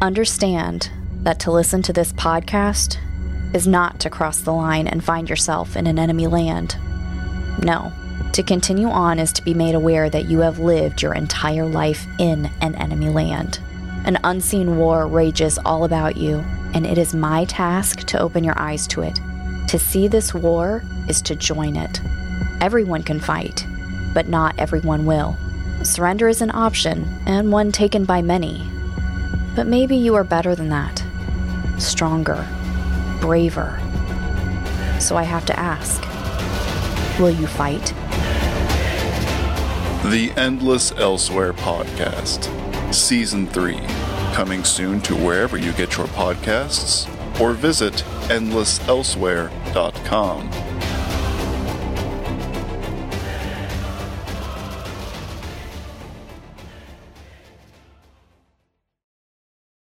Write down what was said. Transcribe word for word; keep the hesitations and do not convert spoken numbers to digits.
Understand that to listen to this podcast is not to cross the line and find yourself in an enemy land. No, to continue on is to be made aware that you have lived your entire life in an enemy land. An unseen war rages all about you, and it is my task to open your eyes to it. To see this war is to join it. Everyone can fight, but not everyone will. Surrender is an option, and one taken by many. But maybe you are better than that. Stronger. Braver. So I have to ask, will you fight? The Endless Elsewhere Podcast, Season three, coming soon to wherever you get your podcasts, or visit endless elsewhere dot com.